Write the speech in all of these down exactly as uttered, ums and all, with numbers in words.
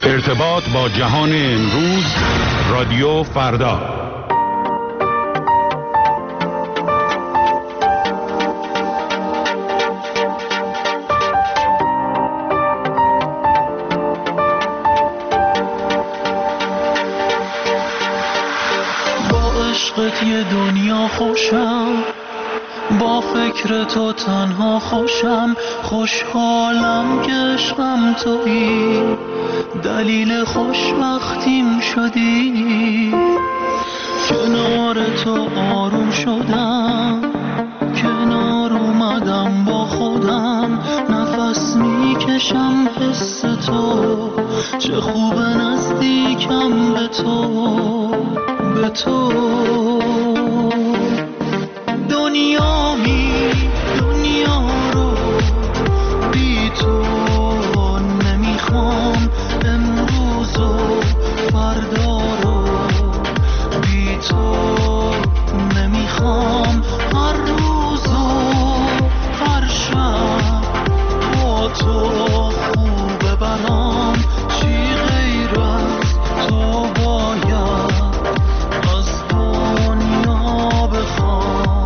ارتباط با جهان امروز، رادیو فردا. با عشقت یه دنیا خوشم، با فکر تو تنها خوشم، خوشحالم که عشقم تویی، دلیل خوشبختیم شدی. کنار تو آروم شدم، کنار اومدم با خودم، نفس میکشم حس تو، چه خوب نزدیکم به تو، به تو. دنیا می دنیا رو بی تو نمیخوام، امروز و فردا رو بی تو نمیخوام، هر روز و هر شب با تو خوبه برام، چی غیر از تو باید از دنیا بخوام.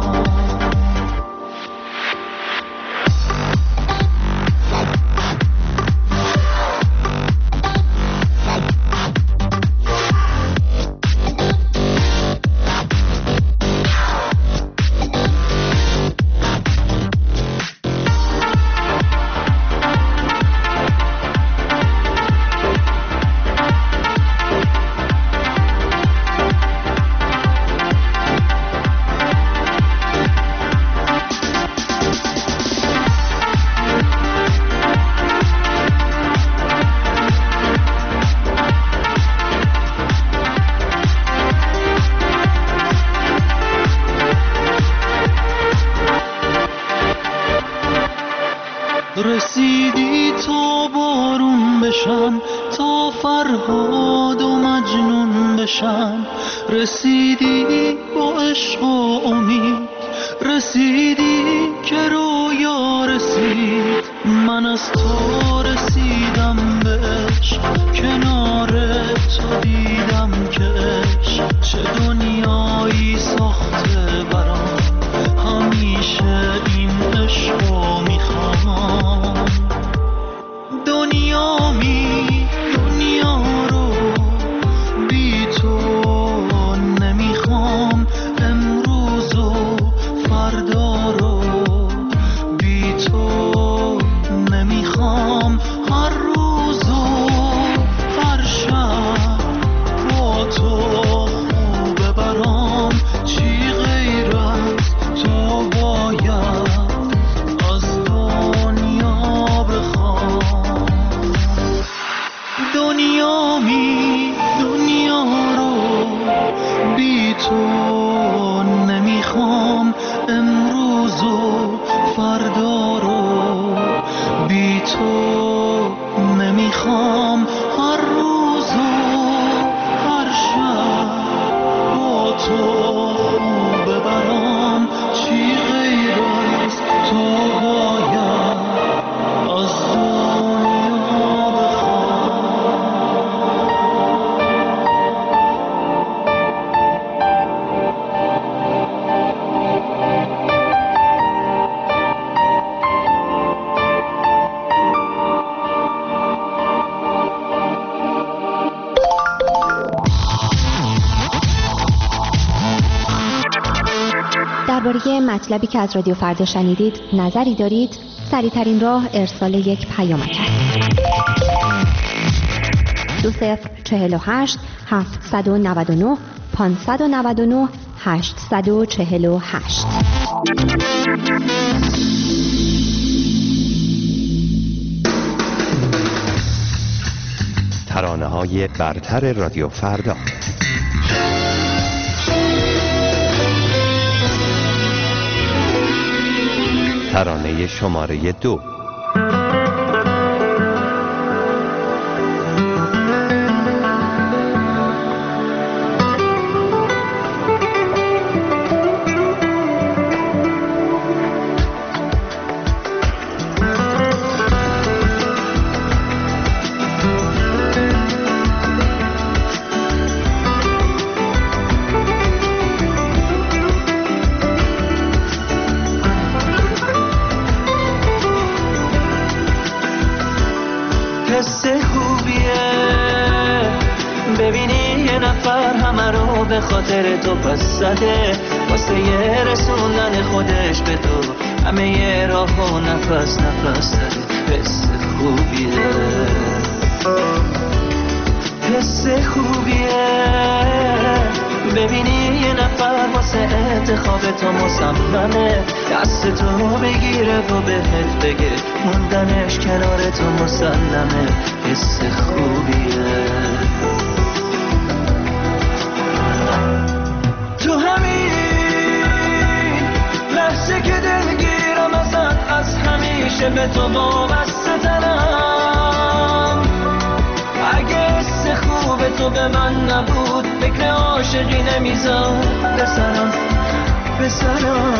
رسیدی تا بارون بشم، تا فرهاد و مجنون بشم، رسیدی با عشق و امید، رسیدی که رویا رسید، من از تو رسیدم به عشق، کنار تو دیدم که عشق چه دنیایی ساخته برام، همیشه این عشقو میخوام. دنیا می دنیا رو بی تو نمیخوام، امروز و فردا رو بی تو نمیخوام، هر روز و هر شب با تو خوبه برام، چی غیر از تو باید از دنیا بخوام. دنیا می دنیا رو بی تو نمیخوام، امروز و فردا رو بی تو نمیخوام، هر روز و هر شب با تو خوبه برام، چی غیر از تو باید از دنیا بخوام. درباره مطلبی که از رادیو فردا شنیدید نظری دارید؟ سریع‌ترین راه ارسال یک پیامک است. دو صفر چهل و هشت هفتصد و نود و نه پانصد و نود و نه هشتصد و چهل و هشت. ترانه‌های برتر رادیو فردا. ترانه شماره دو. حس خوبیه ببینی یه نفر همه رو به خاطر تو پس زده واسه یه رسوندن خودش به تو همه یه راه و نفس نفس زده حس خوبیه حس خوبیه ببینی یه نفر واسه انتخاب تو مصممه دست تو بگیره و بهت بگه موندنش کنار تو مسلمه حس خوبیه تو همین لحظه که دلگیرم ازت از همیشه به تو وابسته ترم اگه حس خوب تو به من نبود فکر عاشقی نمیذار بسرم بسرم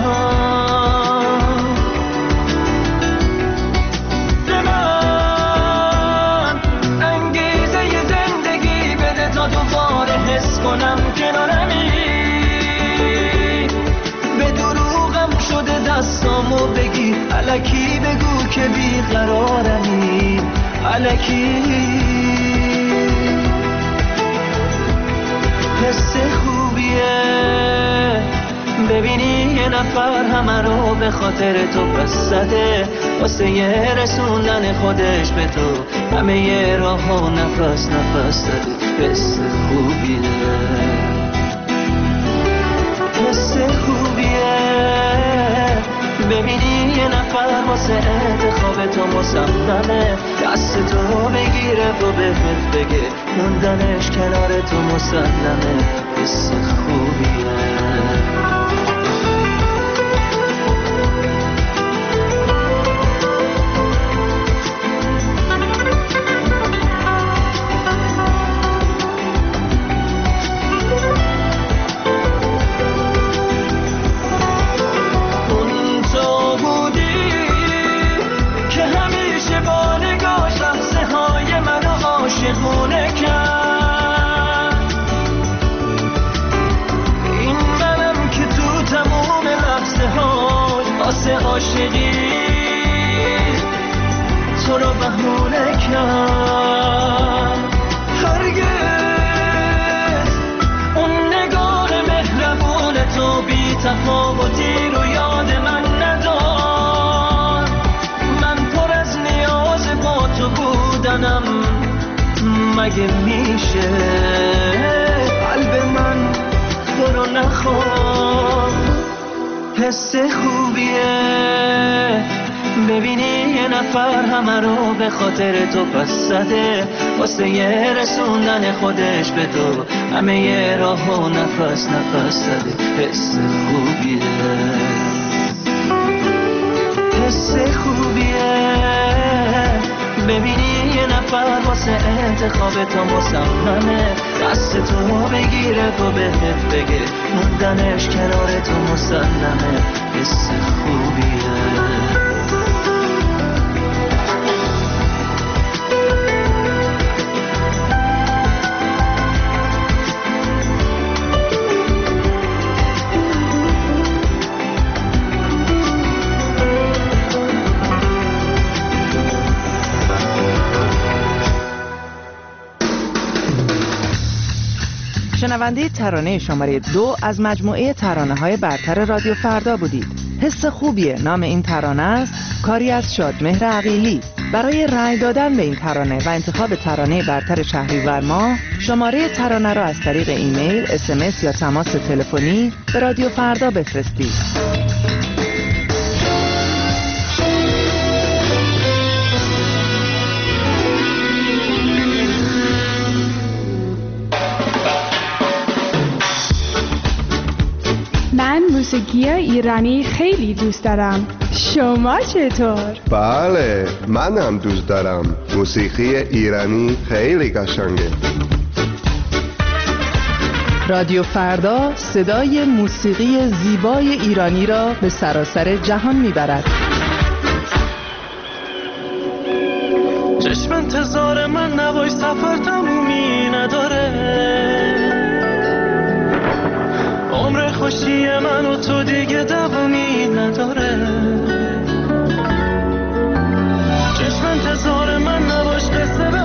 به من انگیزه ی زندگی بده تا دوباره حس کنم کنارمی به دروغم شده دستامو بگی الکی بگو که بیقرارمی الکی حس خوبیه ببینی یه نفر همه رو به خاطر تو پس زده واسه یه رسوندن خودش به تو همه یه راه و نفس نفس زده حس خوبیه حس خوبیه ببینی یه نفر واسه انتخاب تو مصممه دست تو بگیره و بهت بگه موندنش کنار تو مسلمه حس خوبیه عاشقونه کرد این منم که تو تموم لحظه هاش واسه عاشقی تو رو بهونه کرد هرگز اون نگاه مهربون تو بی تفاوتی رو یاد من ندار من پر از نیاز با تو بودنم مگه میشه قلب من تو رو نخواد حس خوبیه ببینی یه نفر همه رو به خاطر تو پس زده واسه یه رسوندن خودش به تو همه یه راه و نفس نفس زده حس خوبیه حس خوبیه ببینی یه نفر واسه انتخاب تو مصممه دست تو بگیره و بهت بگه موندنش کنار تو مسلمه حس خوبیه شنونده ترانه شماره دو از مجموعه ترانه‌های برتر رادیو فردا بودید. حس خوبیه نام این ترانه است، کاری از شادمهر عقیلی. برای رأی دادن به این ترانه و انتخاب ترانه برتر شهریور ماه شماره ترانه را از طریق ایمیل، اس ام اس یا تماس تلفنی به رادیو فردا بفرستید. من موسیقی ایرانی خیلی دوست دارم. شما چطور؟ بله، من هم دوست دارم. موسیقی ایرانی خیلی قشنگه. رادیو فردا صدای موسیقی زیبای ایرانی را به سراسر جهان میبرد. چشم انتظار من نوای سفر تمومی نداره، عمر خوشی من و تو دیگه دوامی نداره. چشم انتظار من نباش قصه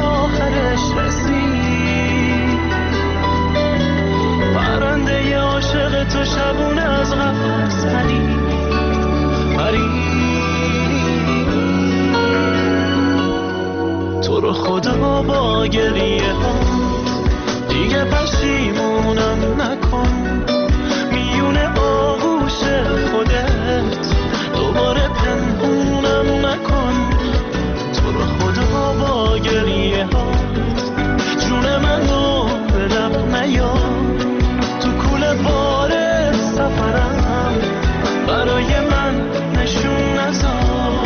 خدا با گریه ها دیگه پشیمونم نکن، میون آغوش خودت دوباره پنهونم نکن. تو رو خدا با گریه ها جون منو به لب نیار، تو کوله بار سفرم برای من نشون نذار.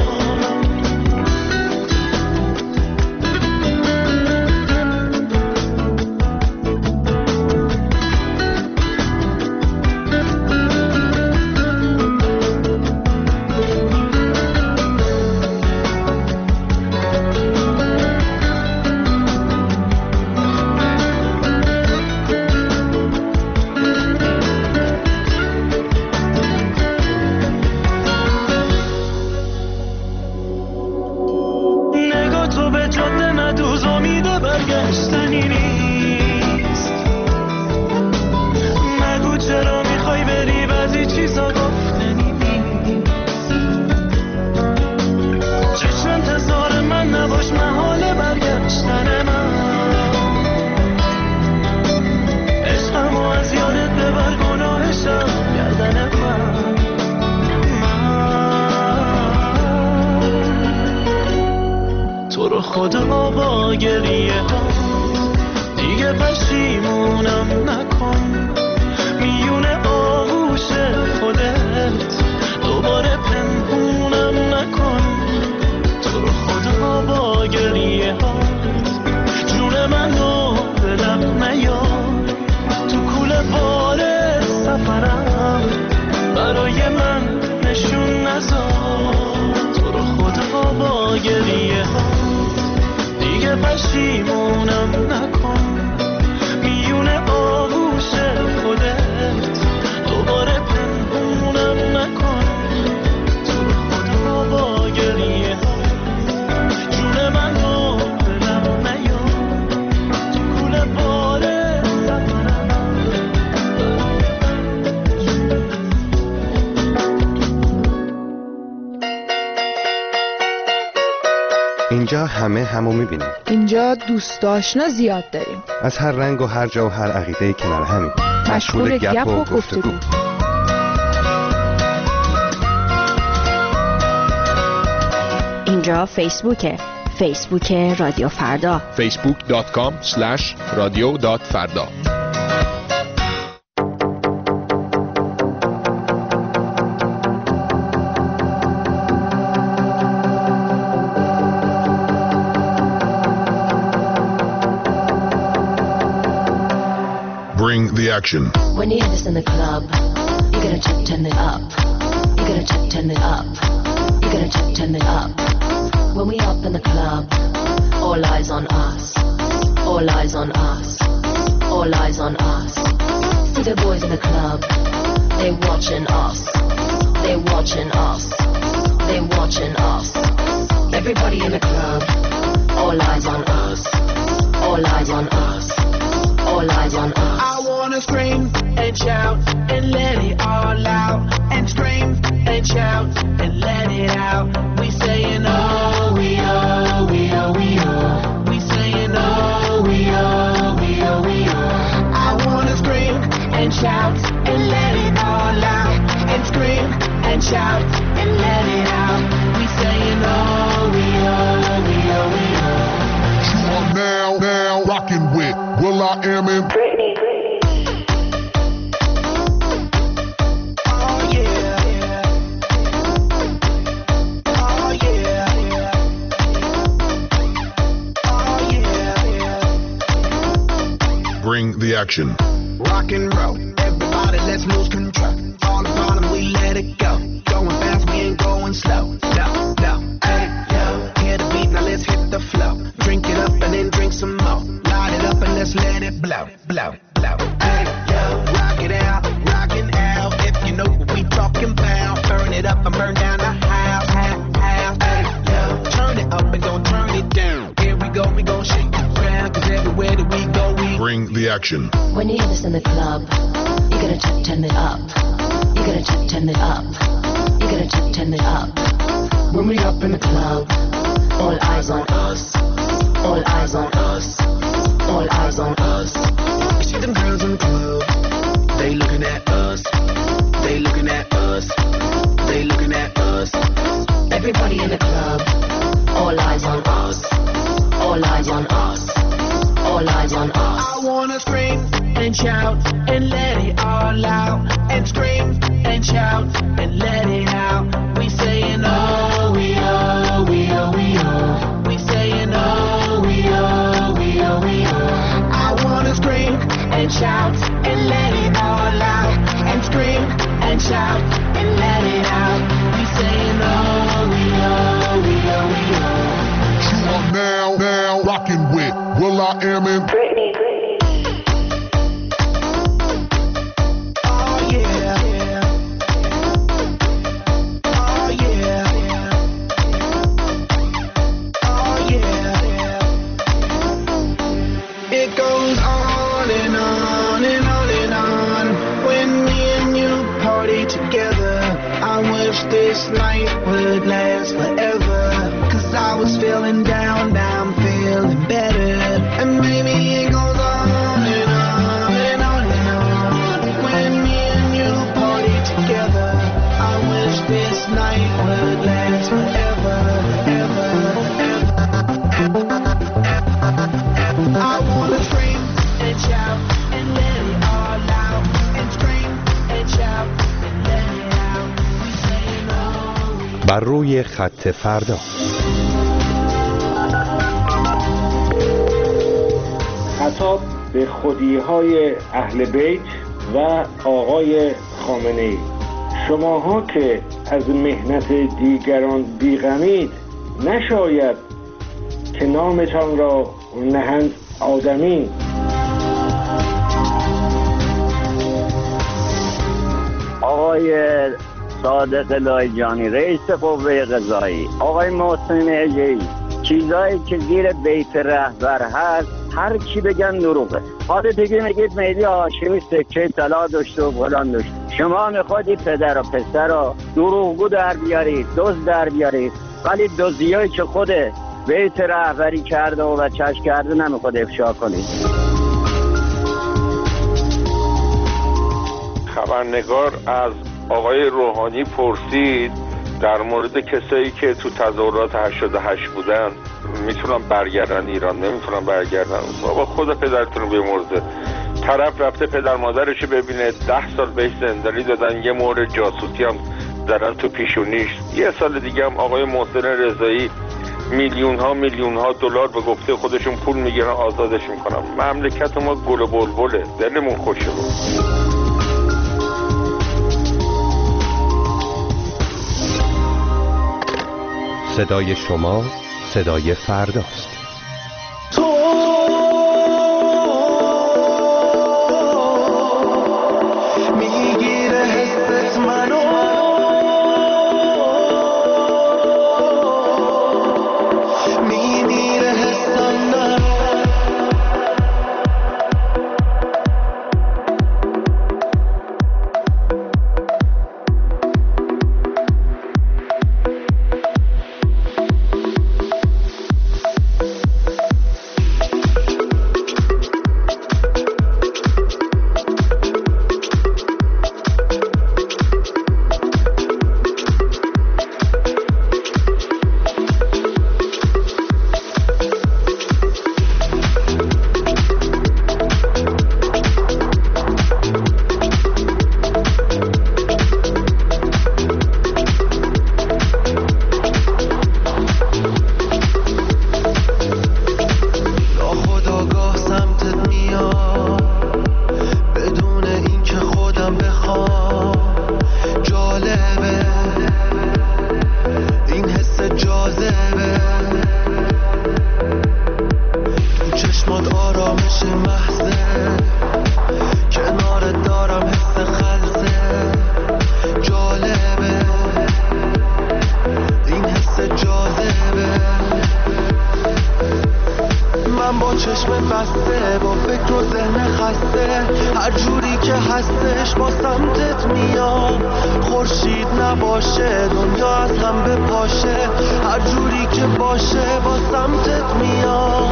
خدا با گریه ها دیگه پشیمونم نکن، میون آغوش خودت دوباره پنهونم نکن. تو رو خدا با گریه ها جون منو به لب نیار، تو کوله بار سفرم برای من نشون نذار. تو رو خدا با گریه ها دیگه پشیمونم نکن، میون آغوش خودت دوباره پنهونم نکن. تو رو خدا با گریه ها جون منو به لب نیار، تو کوله بار سفرم. اینجا همه همو میبینیم. اینجا دوست آشنا زیاد داریم، از هر رنگ و هر جا و هر عقیده کنار همین، مشغول گپ و گفتگو. اینجا فیسبوکه، فیسبوک رادیو فردا، فیسبوک دات کام اسلش رادیو دات فردا. Bring the action. When you hear this in the club, you're gonna check, turn it up. You're gonna check, turn it up. You're gonna check, turn it up. When we up in the club, all eyes on us. All eyes on us. All eyes on us. See the boys in the club, they watching us. They watching us. They watching us. Everybody in the club, all eyes on us. All eyes on us. All eyes on us. I wanna scream and shout and let it all out. And scream and shout and let it out. We saying oh, we oh, we oh, we oh. We saying oh, we oh, we oh, we oh. I wanna scream and shout and let it all out. And scream and shout and let it out. We saying oh, we oh, we oh, we oh. You are now, now rocking with Will I Am in Britney. Oh yeah. Oh yeah. Oh yeah. Bring the action. Rock and roll, everybody let's lose control. All the bottom we let it go. Going fast, we ain't going slow. No, no, hey, yo. Hear the beat, now let's hit the flow. Drink it up and then drink some more. Light it up and let's let it blow, blow, blow. Hey, yo. Rock it out, rockin' out. If you know what we talking about. Burn it up and burn down the house, house, house. Hey, yo. Turn it up and don't turn it down. Here we go, we gon' shake the ground. Cause everywhere that we go, we Bring the action. When you hear this in the club, you're gonna check, turn it up. You're gonna check, turn it up. You're gonna check, turn it up. When we up in the club, all eyes on us. All eyes on us. All eyes on us. You see them girls in the club. They looking at us. They looking at us. They looking at us. Everybody in the club. All eyes on us. All eyes on us. All eyes on us. I wanna scream and shout and let it all out. And scream and shout and let it out. We saying oh, we oh, we oh, we oh. We saying oh, we oh, we oh, we oh. I wanna scream and shout and let it all out. And scream and shout and let it out. We saying oh, we oh, we oh, we oh. You are now, now rocking with Will I Am in Britney. Oh yeah. Oh yeah. Oh yeah. It goes on and on and on and on. When me and you party together, I wish this night would last forever. Cause I was feeling down, now I'm feeling better. And maybe it goes on and on and on and on. When me and you party together, I wish this night would last forever, ever, ever. I wanna scream and shout and let it all out. And scream and shout and let it out. We say no. بر روی خط فردا. خطاب به خودی‌های اهل بیت و آقای خامنه‌ای. شماها که از مهنت دیگران بیغمید، نشاید که نامتان را نهند آدمی. آقای صادق لایجانی رئیس قوه قضایی، آقای محسن اژه‌ای، چیزایی که زیر بیت رهبر هست هر کی بگن دروغه. حالا دیگه میگید مهدی هاشمی سکه طلا داشته و فلان داشته. شما میخواد پدر و پسر رو دروغگو در بیارید، دزد در بیارید، ولی دزدیایی که خود بیت رهبری کرده و بچه‌اش کرده نمیخواد افشا کنید. خبرنگار از آقای روحانی پرسید در مورد کسایی که تو تظاهرات هشتاد و هشت بودن میتونن برگردن ایران، نمیتونن برگردن. بابا خود پدرتون رو بیامرزه. طرف رفته پدر مادرش ببینه، ده سال بهش زندانی دادن، یه مورد جاسوسی هم زدن تو پیشونیش. یه سال دیگه هم آقای محسن رضایی میلیون ها میلیون ها دلار به گفته خودشون پول میگیرن آزادش میکنن. مملکت ما گل و بلبله، دلمون خوشه. صدای شما صدای فرداست. من با چشم بسته، با فکر و ذهن خسته، هر جوری که هستش با سمتت میام. خورشید نباشه دنیا از هم بپاشه، هر جوری که باشه با سمتت میام.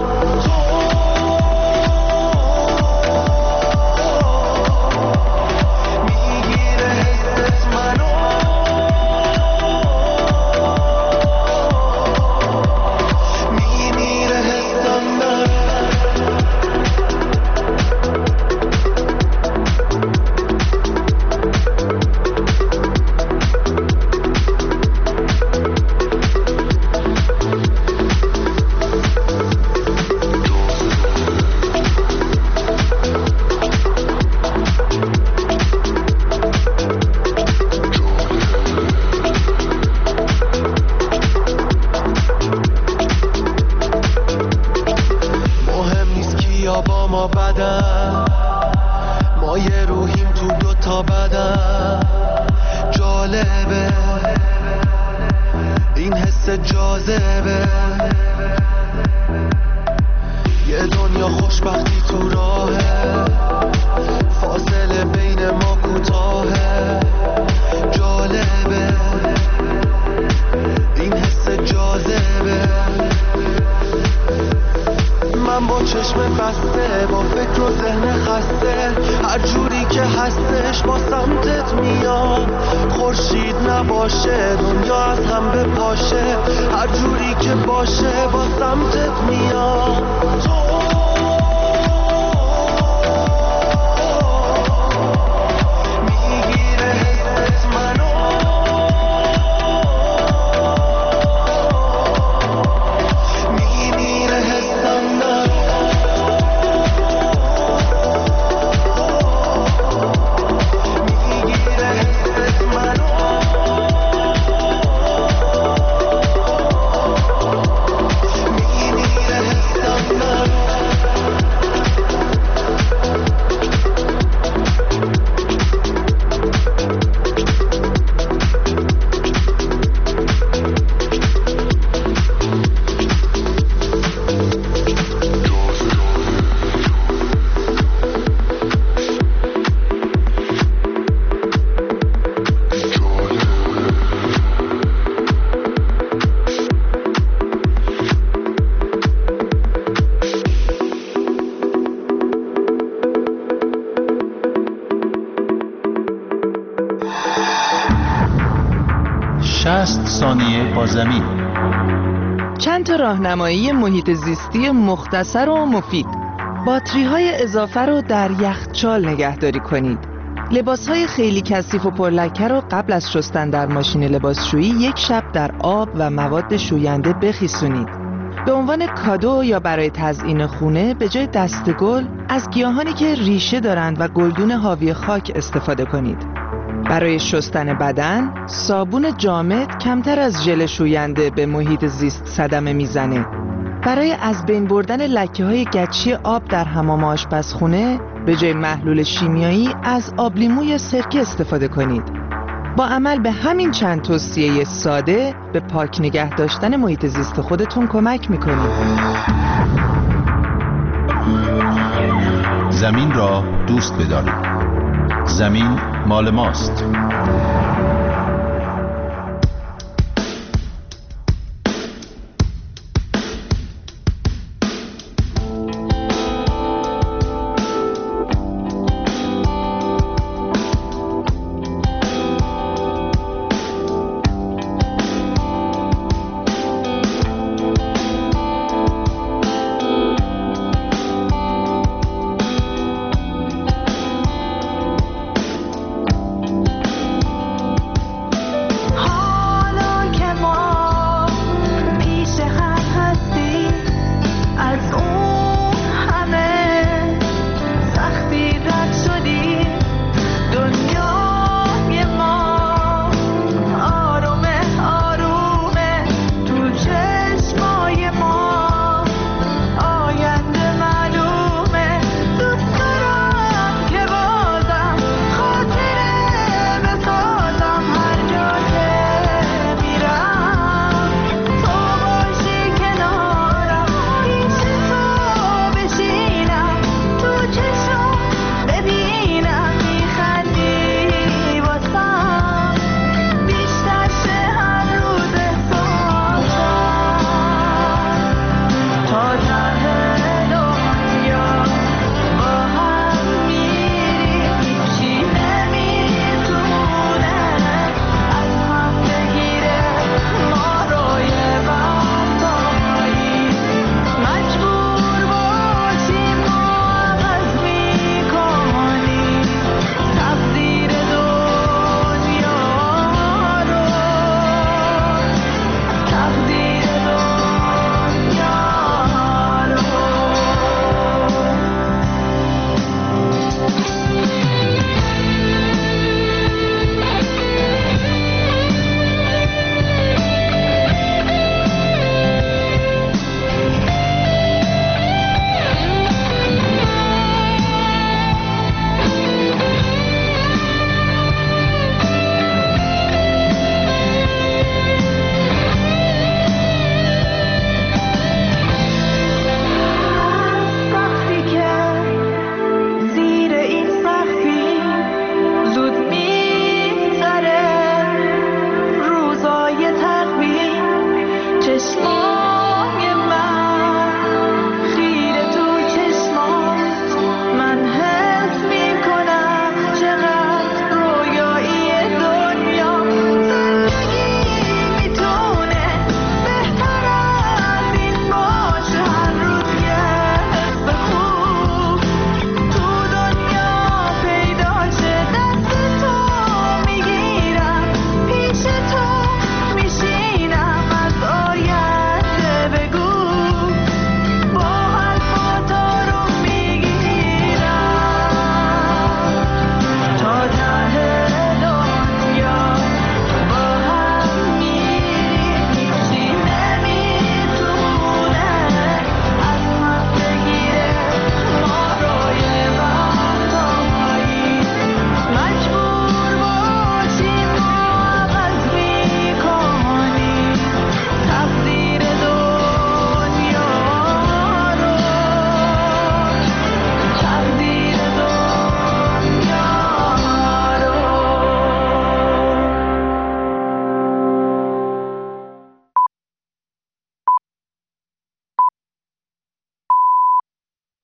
میگیره حست منو، میمیره حسم من. ما یه روحیم تو دوتا بدن، جالبه این حس جاذبه. یه دنیا خوشبختی تو راهه، فاصله بین ما کوتاهه. جالبه این حس جاذبه. من با چشم بسته، با فکر و ذهن خسته، هر جوری که هستش با سمتت میام. خورشید نباشه دنیا از هم بپاشه، هر جوری که باشه با سمتت میام. میگیره حست منو، میمیره حسم من. میگیره حست منو، میمیره حسم من. شصت ثانیه با زمین. چند تا راهنمایی محیط زیستی مختصر و مفید. باتری های اضافه رو در یخچال نگهداری کنید. لباس های خیلی کثیف و پرلکه رو قبل از شستن در ماشین لباسشویی یک شب در آب و مواد شوینده بخیسونید. به عنوان کادو یا برای تزیین خونه به جای دستگل از گیاهانی که ریشه دارند و گلدون حاوی خاک استفاده کنید. برای شستن بدن، صابون جامد کمتر از ژل شوینده به محیط زیست صدمه میزنه. برای از بین بردن لکه‌های گچی آب در حمام آشپزخونه، به جای محلول شیمیایی از آب لیمو یا سرکه استفاده کنید. با عمل به همین چند توصیه ساده به پاک نگه داشتن محیط زیست خودتون کمک میکنید. زمین را دوست بدارید. زمین مال ماست.